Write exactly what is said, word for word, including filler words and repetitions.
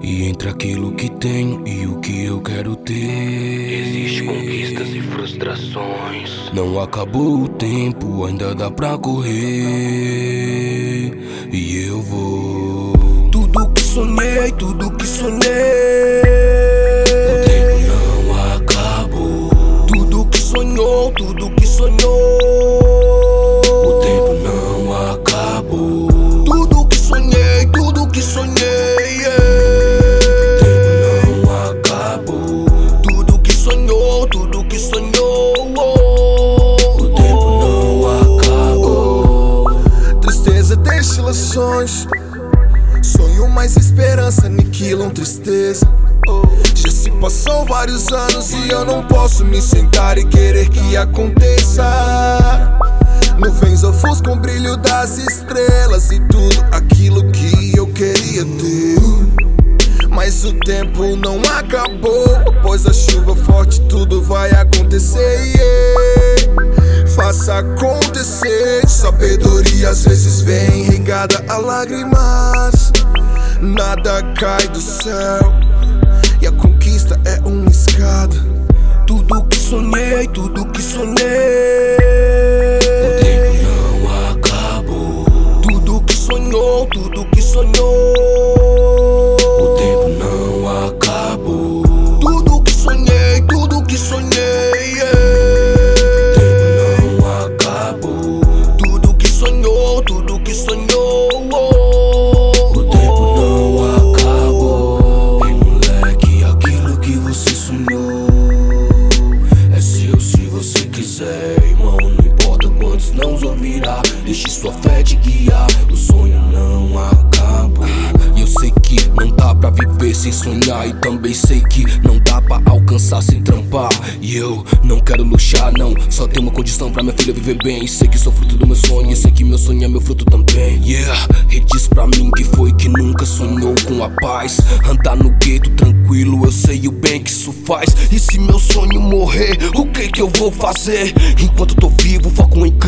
E entre aquilo que tenho e o que eu quero ter, existe conquistas e frustrações. Não acabou o tempo, ainda dá pra correr. E eu vou. Tudo que sonhei, tudo que sonhei, o tempo não acabou. Tudo que sonhou, tudo que sonhou, o tempo não acabou. Tudo que sonhei, tudo que sonhei, tudo que sonhou, o tempo não acabou. Tristeza deixa ilusões, sonho mais esperança aniquilam tristeza. Já se passou vários anos e eu não posso me sentar e querer que aconteça. Nuvens ofuscam o brilho das estrelas e tudo aquilo que eu queria ter. Mas o tempo não acabou, pois a chuva forte tudo vai acontecer, yeah. Faça acontecer. Sabedoria às vezes vem regada a lágrimas. Nada cai do céu e a conquista é uma escada. Tudo que sonhei, tudo que sonhei, o tempo não acabou. Tudo que sonhou, tudo que sonhou, tudo que sonhei, tudo que sonhei, yeah. O tempo não acabou. Tudo que sonhou, tudo que sonhou, o tempo não acabou. Ei moleque, aquilo que você sonhou é seu se você quiser, irmão. Não importa quantos não ouvirá, deixe sua fé te guiar. O sonho não acabou. E eu sei que não dá pra viver sem sonhar, e também sei que não dá pra alcançar sem trampar. E eu não quero luxar, não, só tenho uma condição pra minha filha viver bem. E sei que sou fruto do meu sonho, e sei que meu sonho é meu fruto também, yeah. E diz pra mim que foi que nunca sonhou com a paz. Andar no gueto tranquilo, eu sei o bem que isso faz. E se meu sonho morrer, o que que eu vou fazer? Enquanto tô vivo, foco em